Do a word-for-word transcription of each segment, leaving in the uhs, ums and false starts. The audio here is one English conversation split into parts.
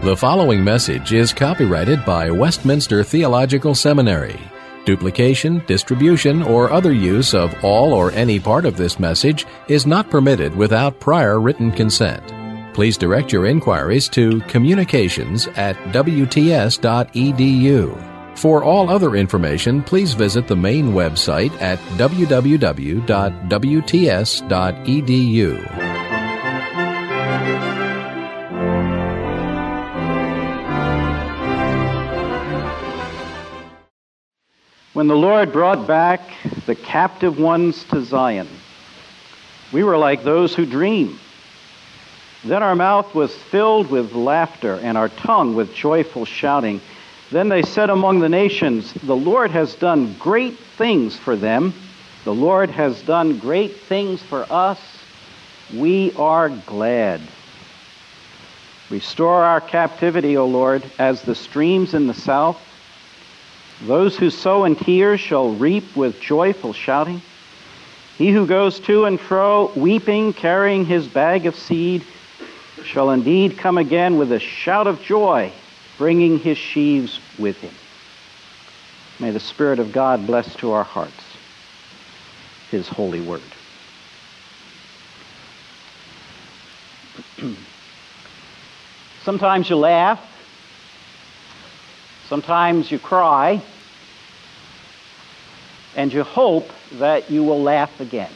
The following message is copyrighted by Westminster Theological Seminary. Duplication, distribution, or other use of all or any part of this message is not permitted without prior written consent. Please direct your inquiries to communications at w t s dot e d u. For all other information, please visit the main website at w w w dot w t s dot e d u. When the Lord brought back the captive ones to Zion, we were like those who dream. Then our mouth was filled with laughter and our tongue with joyful shouting. Then they said among the nations, the Lord has done great things for them. The Lord has done great things for us. We are glad. Restore our captivity, O Lord, as the streams in the south. Those who sow in tears shall reap with joyful shouting. He who goes to and fro, weeping, carrying his bag of seed, shall indeed come again with a shout of joy, bringing his sheaves with him. May the Spirit of God bless to our hearts his holy word. Sometimes you laugh. Sometimes you cry, and you hope that you will laugh again.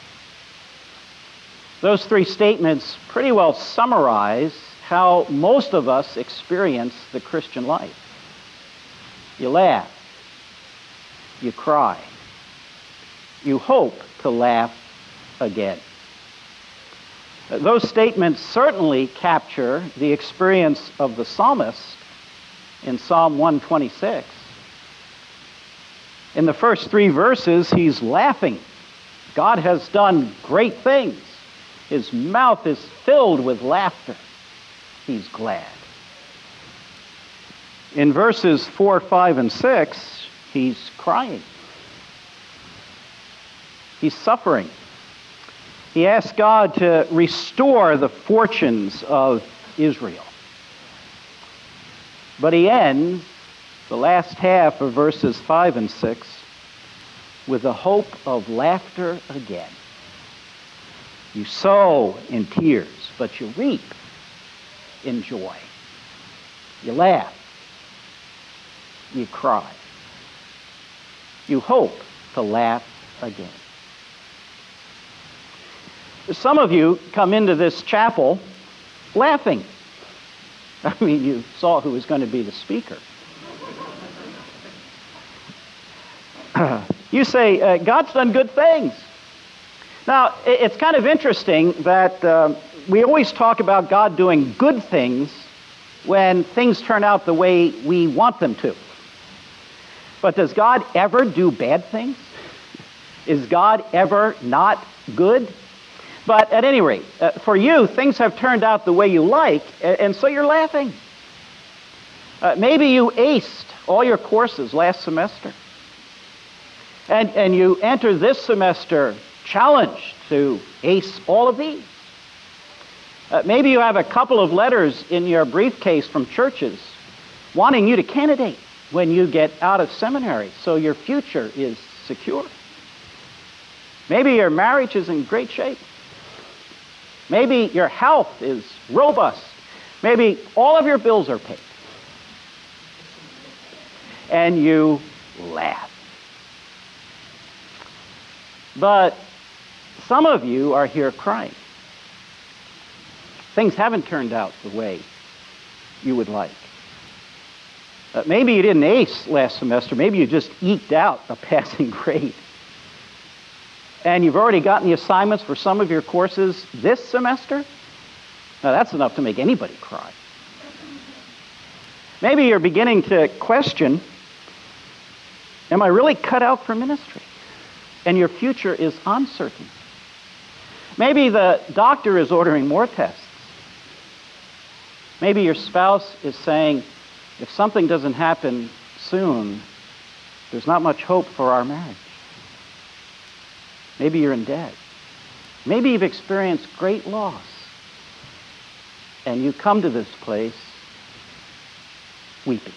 Those three statements pretty well summarize how most of us experience the Christian life. You laugh, you cry, you hope to laugh again. Those statements certainly capture the experience of the psalmist in Psalm one twenty-six. In the first three verses, he's laughing. God has done great things. His mouth is filled with laughter. He's glad. In verses four, five, and six, he's crying. He's suffering. He asks God to restore the fortunes of Israel. But he ends the last half of verses five and six with the hope of laughter again. You sow in tears, but you reap in joy. You laugh. You cry. You hope to laugh again. Some of you come into this chapel laughing. I mean, you saw who was going to be the speaker. You say, uh, God's done good things. Now, it's kind of interesting that uh, we always talk about God doing good things when things turn out the way we want them to. But does God ever do bad things? Is God ever not good? But at any rate, uh, for you, things have turned out the way you like, and, and so you're laughing. Uh, maybe you aced all your courses last semester. And, and you enter this semester challenged to ace all of these. Uh, maybe you have a couple of letters in your briefcase from churches wanting you to candidate when you get out of seminary, so your future is secure. Maybe your marriage is in great shape. Maybe your health is robust. Maybe all of your bills are paid. And you laugh. But some of you are here crying. Things haven't turned out the way you would like. Uh, maybe you didn't ace last semester. Maybe you just eked out a passing grade. And you've already gotten the assignments for some of your courses this semester? Now that's enough to make anybody cry. Maybe you're beginning to question, am I really cut out for ministry? And your future is uncertain. Maybe the doctor is ordering more tests. Maybe your spouse is saying, if something doesn't happen soon, there's not much hope for our marriage. Maybe you're in debt. Maybe you've experienced great loss. And you come to this place weeping.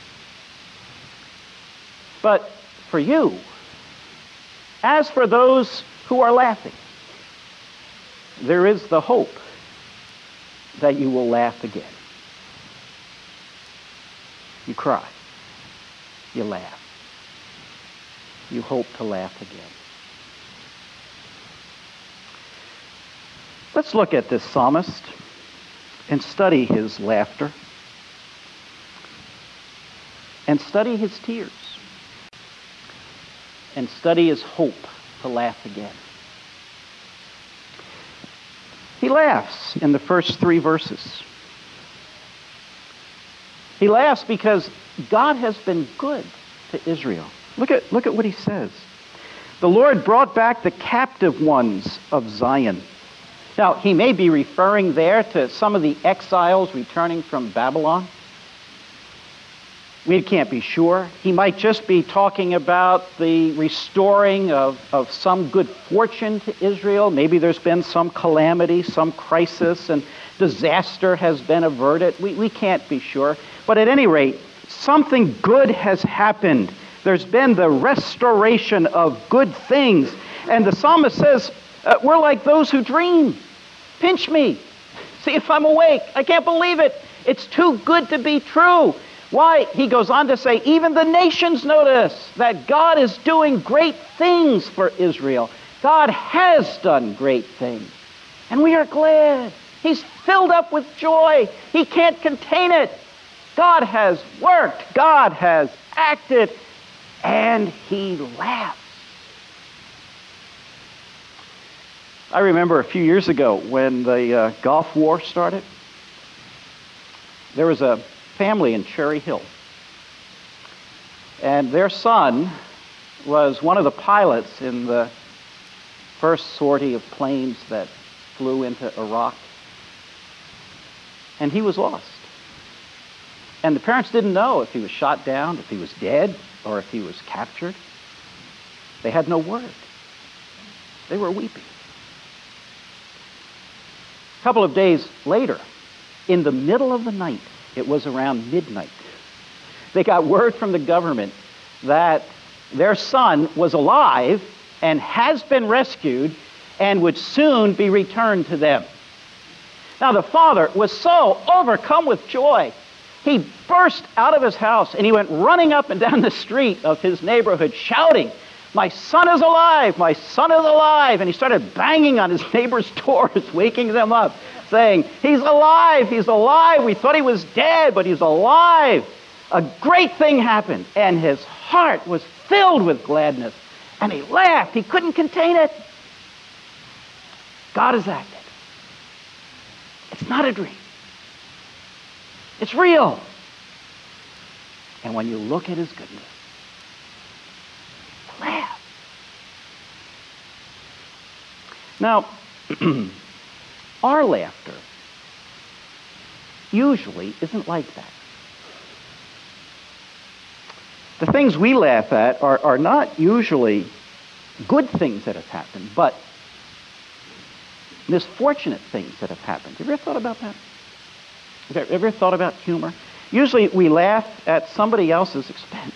But for you, as for those who are laughing, there is the hope that you will laugh again. You cry. You laugh. You hope to laugh again. Let's look at this psalmist and study his laughter and study his tears and study his hope to laugh again. He laughs in the first three verses. He laughs because God has been good to Israel. Look at, look at what he says. The Lord brought back the captive ones of Zion. Now, he may be referring there to some of the exiles returning from Babylon. We can't be sure. He might just be talking about the restoring of, of some good fortune to Israel. Maybe there's been some calamity, some crisis, and disaster has been averted. We, we can't be sure. But at any rate, something good has happened. There's been the restoration of good things. And the psalmist says, uh, we're like those who dream. Pinch me. See if I'm awake. I can't believe it. It's too good to be true. Why? He goes on to say, even the nations notice that God is doing great things for Israel. God has done great things. And we are glad. He's filled up with joy. He can't contain it. God has worked. God has acted. And he laughs. I remember a few years ago when the uh, Gulf War started, there was a family in Cherry Hill. And their son was one of the pilots in the first sortie of planes that flew into Iraq. And he was lost. And the parents didn't know if he was shot down, if he was dead, or if he was captured. They had no word. They were weeping. A couple of days later, in the middle of the night, it was around midnight, they got word from the government that their son was alive and has been rescued and would soon be returned to them. Now the father was so overcome with joy, he burst out of his house and he went running up and down the street of his neighborhood shouting, "My son is alive! My son is alive!" And he started banging on his neighbors' doors, waking them up, saying, "He's alive! He's alive! We thought he was dead, but he's alive!" A great thing happened, and his heart was filled with gladness, and he laughed. He couldn't contain it. God has acted. It's not a dream. It's real. And when you look at his goodness, laugh. Now, our laughter usually isn't like that. The things we laugh at are, are not usually good things that have happened, but misfortunate things that have happened. Have you ever thought about that? Have you ever thought about humor? Usually we laugh at somebody else's expense.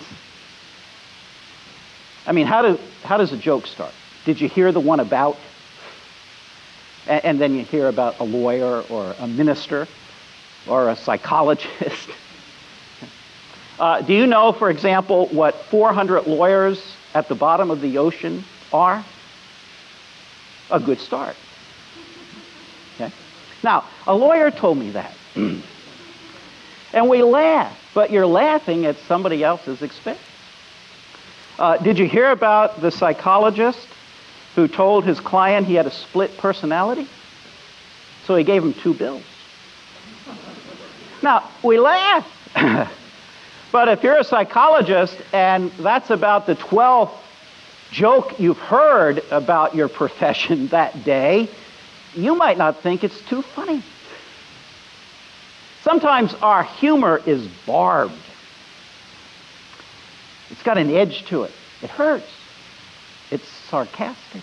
I mean, how, do, how does a joke start? Did you hear the one about? And, and then you hear about a lawyer or a minister or a psychologist. uh, do you know, for example, what four hundred lawyers at the bottom of the ocean are? A good start. Okay? Now, a lawyer told me that. And we laugh, but you're laughing at somebody else's expense. Uh, did you hear about the psychologist who told his client he had a split personality? So he gave him two bills. Now, we laugh. But if you're a psychologist and that's about the twelfth joke you've heard about your profession that day, you might not think it's too funny. Sometimes our humor is barbed. It's got an edge to it. It hurts. It's sarcastic.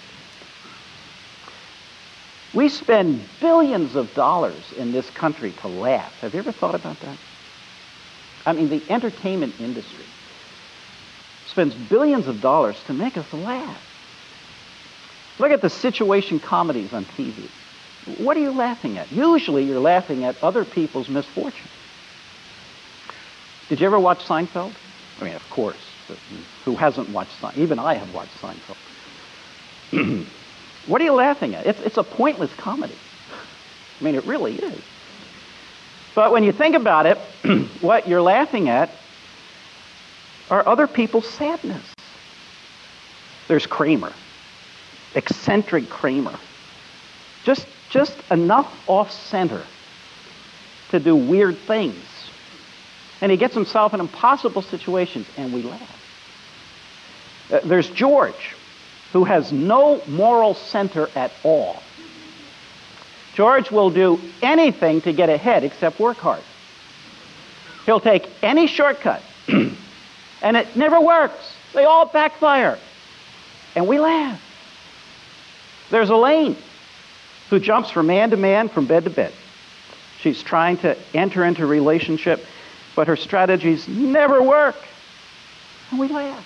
We spend billions of dollars in this country to laugh. Have you ever thought about that? I mean, the entertainment industry spends billions of dollars to make us laugh. Look at the situation comedies on T V. What are you laughing at? Usually you're laughing at other people's misfortune. Did you ever watch Seinfeld? I mean, of course. But who hasn't watched Seinfeld? Even I have watched Seinfeld. What are you laughing at? It's, it's a pointless comedy. I mean, it really is. But when you think about it, what you're laughing at are other people's sadness. There's Kramer, eccentric Kramer. Just, just enough off-center to do weird things. And he gets himself in impossible situations, and we laugh. Uh, there's George, who has no moral center at all. George will do anything to get ahead except work hard. He'll take any shortcut, and it never works. They all backfire, and we laugh. There's Elaine, who jumps from man to man, from bed to bed. She's trying to enter into a relationship, but her strategies never work, and we laugh.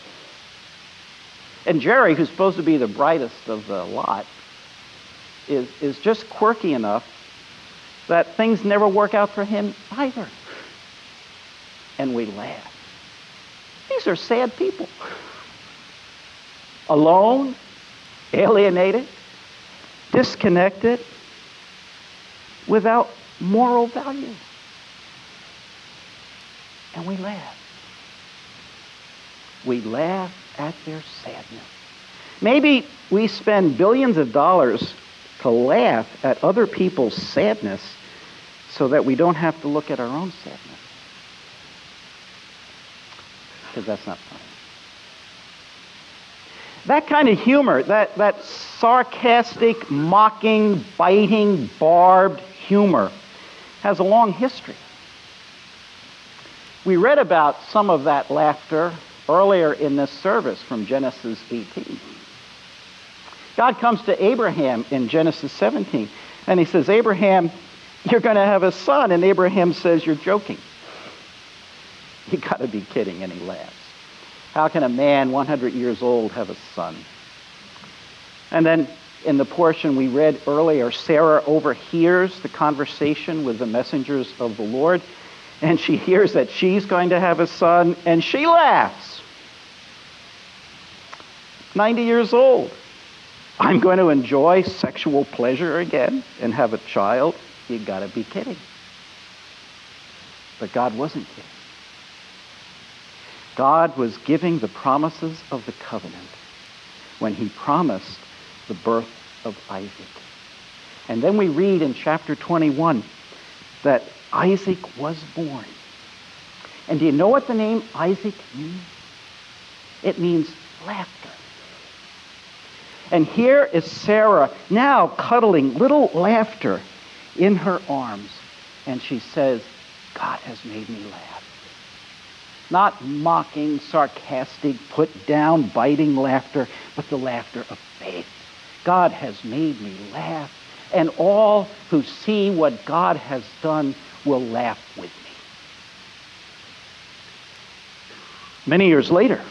And Jerry, who's supposed to be the brightest of the lot, is, is just quirky enough that things never work out for him either. And we laugh. These are sad people. Alone, alienated, disconnected, without moral value. And we laugh. We laugh at their sadness. Maybe we spend billions of dollars to laugh at other people's sadness so that we don't have to look at our own sadness. Because that's not funny. That kind of humor, that, that sarcastic, mocking, biting, barbed humor has a long history. We read about some of that laughter earlier in this service from Genesis eighteen. God comes to Abraham in Genesis seventeen, and he says, Abraham, you're going to have a son. And Abraham says, you're joking. You got to be kidding. And he laughs. How can a man one hundred years old have a son? And then in the portion we read earlier, Sarah overhears the conversation with the messengers of the Lord, and she hears that she's going to have a son, and she laughs. ninety years old. I'm going to enjoy sexual pleasure again and have a child? You got to be kidding. But God wasn't kidding. God was giving the promises of the covenant when he promised the birth of Isaac. And then we read in chapter twenty-one that Isaac was born. And do you know what the name Isaac means? It means laughter. And here is Sarah now cuddling little laughter in her arms. And she says, God has made me laugh. Not mocking, sarcastic, put down, biting laughter, but the laughter of faith. God has made me laugh. And all who see what God has done will laugh with me. Many years later,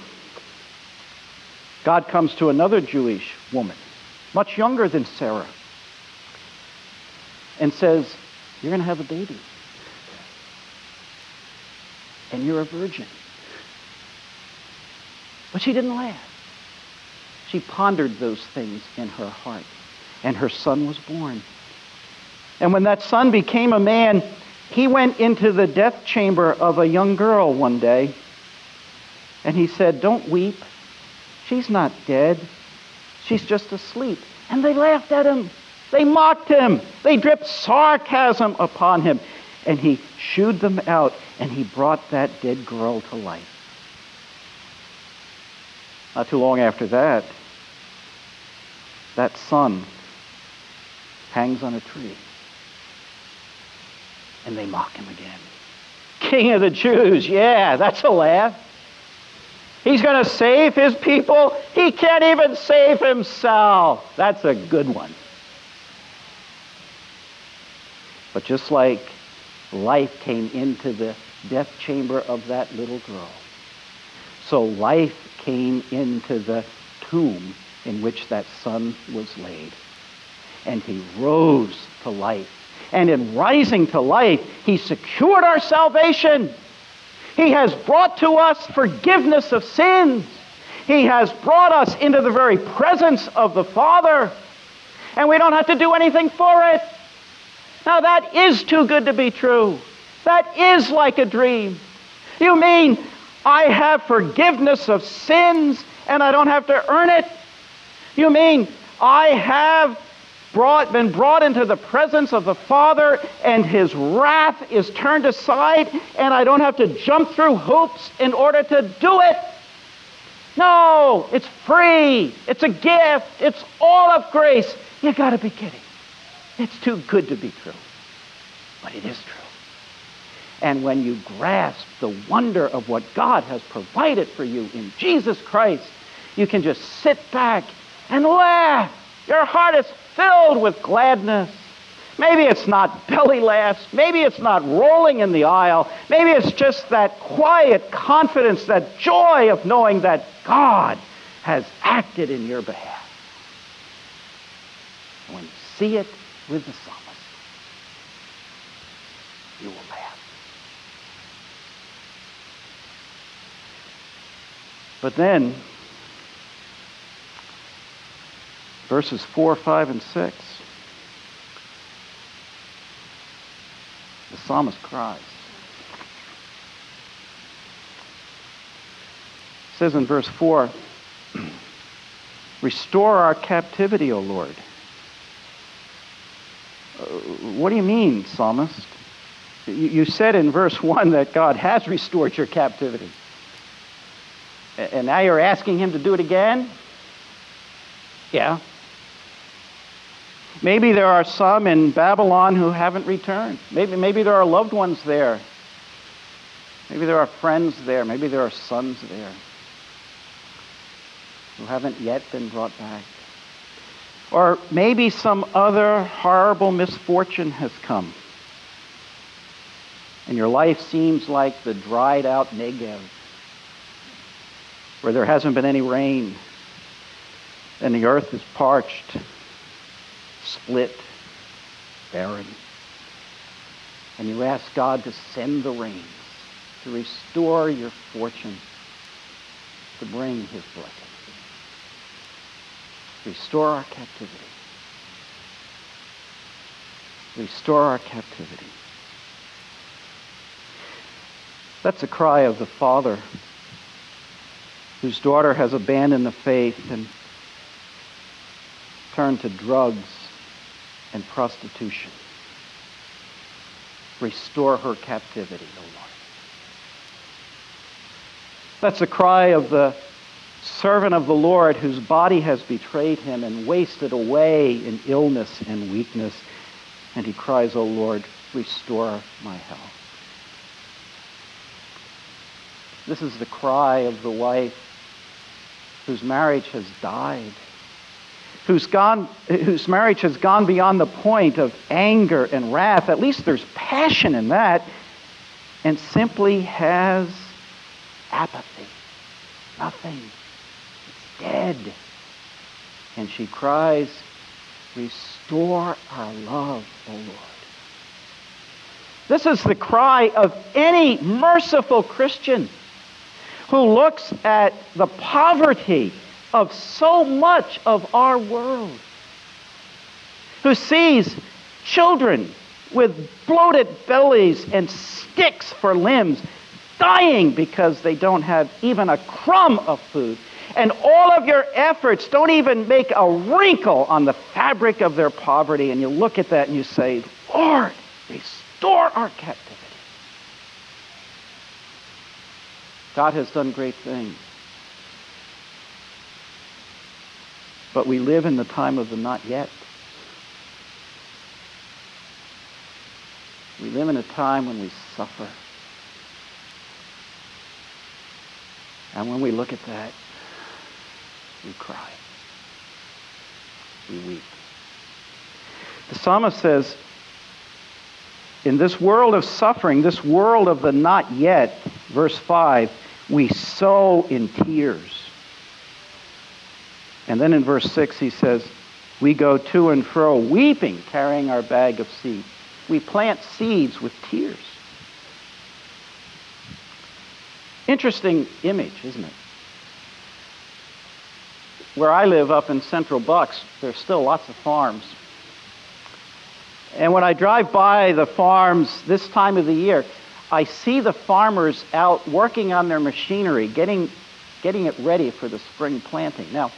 God comes to another Jewish woman, much younger than Sarah, and says, you're going to have a baby. And you're a virgin. But she didn't laugh. She pondered those things in her heart. And her son was born. And when that son became a man, he went into the death chamber of a young girl one day. And he said, don't weep. She's not dead. She's just asleep. And they laughed at him. They mocked him. They dripped sarcasm upon him. And he shooed them out, and he brought that dead girl to life. Not too long after that, that son hangs on a tree. And they mock him again. King of the Jews, yeah, that's a laugh. He's going to save his people. He can't even save himself. That's a good one. But just like life came into the death chamber of that little girl. So life came into the tomb in which that son was laid. And he rose to life. And in rising to life, he secured our salvation. He has brought to us forgiveness of sins. He has brought us into the very presence of the Father. And we don't have to do anything for it. Now that is too good to be true. That is like a dream. You mean I have forgiveness of sins and I don't have to earn it? You mean I have brought, been brought into the presence of the Father and His wrath is turned aside and I don't have to jump through hoops in order to do it? No, it's free. It's a gift. It's all of grace. You got to be kidding. It's too good to be true. But it is true. And when you grasp the wonder of what God has provided for you in Jesus Christ, you can just sit back and laugh. Your heart is filled with gladness. Maybe it's not belly laughs. Maybe it's not rolling in the aisle. Maybe it's just that quiet confidence, that joy of knowing that God has acted in your behalf. And when you see it with the psalmist, you will laugh. But then, verses four, five, and six, the psalmist cries. It says in verse four, restore our captivity, O Lord. Uh, what do you mean, psalmist? You, you said in verse one that God has restored your captivity. And now you're asking him to do it again? Yeah. Maybe there are some in Babylon who haven't returned. Maybe, maybe there are loved ones there. Maybe there are friends there. Maybe there are sons there who haven't yet been brought back. Or maybe some other horrible misfortune has come. And your life seems like the dried out Negev, where there hasn't been any rain, and the earth is parched, split, barren. And you ask God to send the rains, to restore your fortune, to bring His blessing. Restore our captivity. Restore our captivity. That's a cry of the father whose daughter has abandoned the faith and turned to drugs and prostitution. Restore her captivity, O Lord. That's a cry of the servant of the Lord whose body has betrayed him and wasted away in illness and weakness. And he cries, O Lord, restore my health. This is the cry of the wife whose marriage has died, whose gone, whose marriage has gone beyond the point of anger and wrath. At least there's passion in that, and simply has apathy. Nothing. It's dead. And she cries, restore our love, O Lord. This is the cry of any merciful Christian who looks at the poverty of so much of our world, who sees children with bloated bellies and sticks for limbs dying because they don't have even a crumb of food, and all of your efforts don't even make a wrinkle on the fabric of their poverty, and you look at that and you say, Lord, restore our captivity. God has done great things. But we live in the time of the not yet. We live in a time when we suffer. And when we look at that, we cry. We weep. The psalmist says, In this world of suffering, this world of the not yet, verse five, we sow in tears. And then in verse six he says, we go to and fro, weeping, carrying our bag of seed. We plant seeds with tears. Interesting image, isn't it? Where I live up in Central Bucks, there's still lots of farms. And when I drive by the farms this time of the year, I see the farmers out working on their machinery, getting, getting it ready for the spring planting. Now,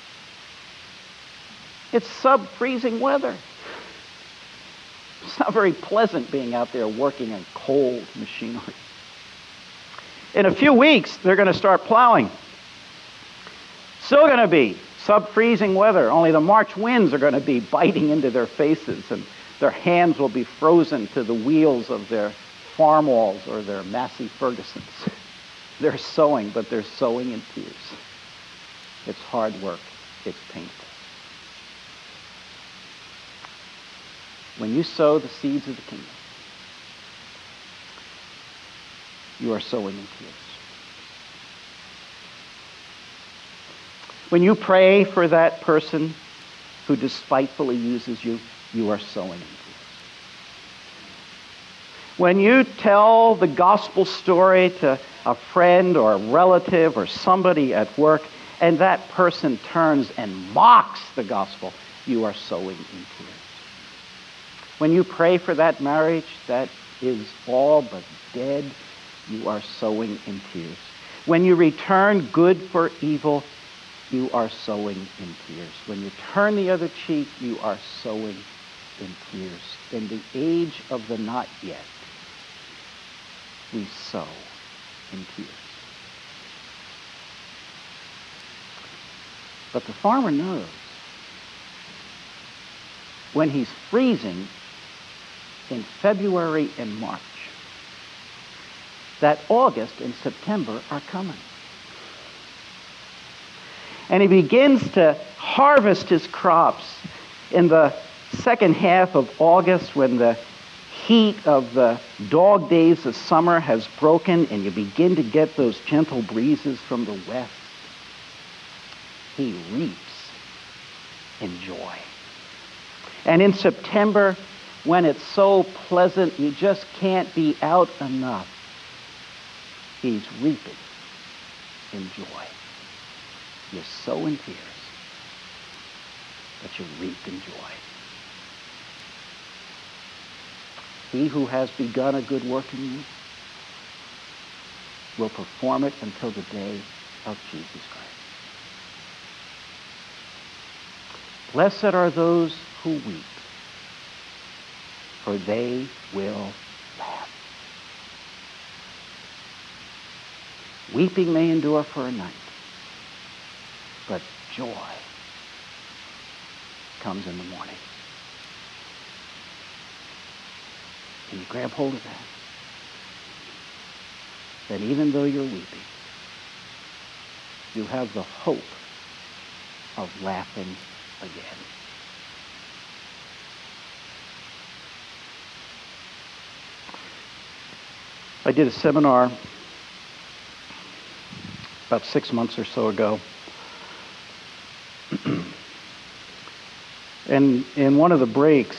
it's sub-freezing weather. It's not very pleasant being out there working on cold machinery. In a few weeks, they're going to start plowing. Still going to be sub-freezing weather, only the March winds are going to be biting into their faces, and their hands will be frozen to the wheels of their Farmalls or their Massey Fergusons. They're sowing, but they're sowing in tears. It's hard work. It's painful. When you sow the seeds of the kingdom, you are sowing in tears. When you pray for that person who despitefully uses you, you are sowing in tears. When you tell the gospel story to a friend or a relative or somebody at work, and that person turns and mocks the gospel, you are sowing in tears. When you pray for that marriage that is all but dead, you are sowing in tears. When you return good for evil, you are sowing in tears. When you turn the other cheek, you are sowing in tears. In the age of the not yet, we sow in tears. But the farmer knows when he's freezing in February and March that August and September are coming. And he begins to harvest his crops in the second half of August when the heat of the dog days of summer has broken and you begin to get those gentle breezes from the west. He reaps in joy. And in September, when it's so pleasant, you just can't be out enough, he's reaping in joy. You sow in tears, but you reap in joy. He who has begun a good work in you will perform it until the day of Jesus Christ. Blessed are those who weep, for they will laugh. Weeping may endure for a night, but joy comes in the morning. Can you grab hold of that? That even though you're weeping, you have the hope of laughing again. I did a seminar about six months or so ago. And in one of the breaks,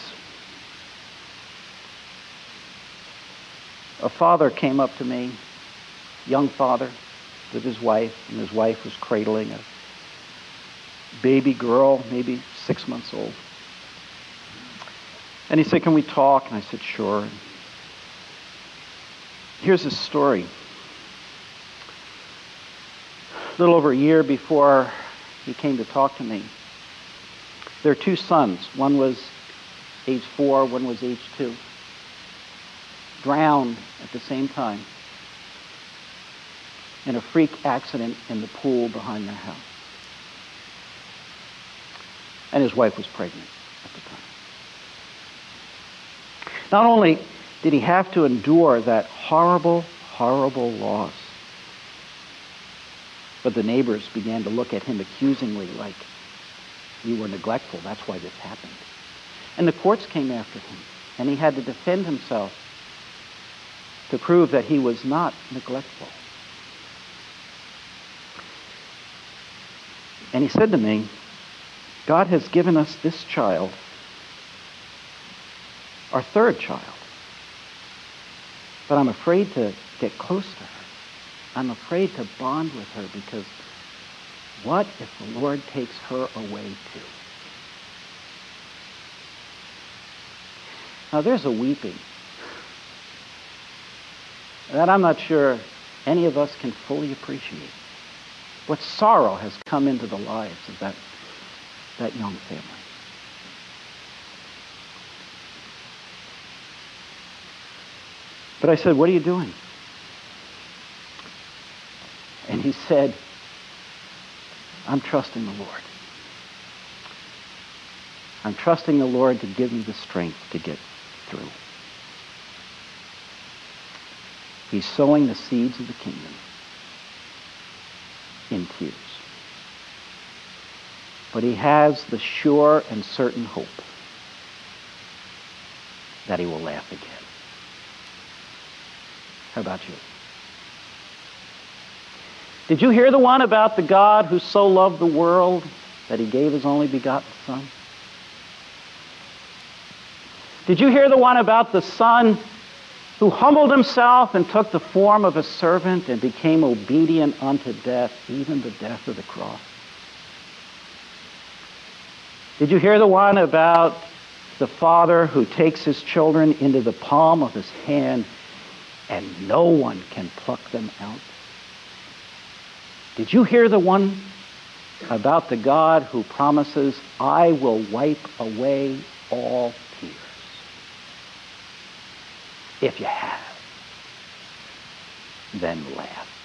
a father came up to me, young father, with his wife, and his wife was cradling a baby girl, maybe six months old. And he said, "Can we talk?" And I said, "Sure." Here's his story. A little over a year before he came to talk to me, there are two sons. One was age four, one was age two. Drowned at the same time in a freak accident in the pool behind their house. And his wife was pregnant at the time. Not only did he have to endure that horrible, horrible loss, but the neighbors began to look at him accusingly like, "You were neglectful, that's why this happened." And the courts came after him. and he had to defend himself to prove that he was not neglectful. And he said to me, God has given us this child, our third child, but I'm afraid to get close to her. I'm afraid to bond with her, because what if the Lord takes her away too? Now there's a weeping that I'm not sure any of us can fully appreciate. What sorrow has come into the lives of that, that young family. But I said, what are you doing? And he said, I'm trusting the Lord. I'm trusting the Lord to give me the strength to get through. He's sowing the seeds of the kingdom in tears. But he has the sure and certain hope that he will laugh again. How about you? Did you hear the one about the God who so loved the world that he gave his only begotten Son? Did you hear the one about the Son who humbled himself and took the form of a servant and became obedient unto death, even the death of the cross? Did you hear the one about the Father who takes his children into the palm of his hand and no one can pluck them out? Did you hear the one about the God who promises, I will wipe away all tears? If you have, then laugh.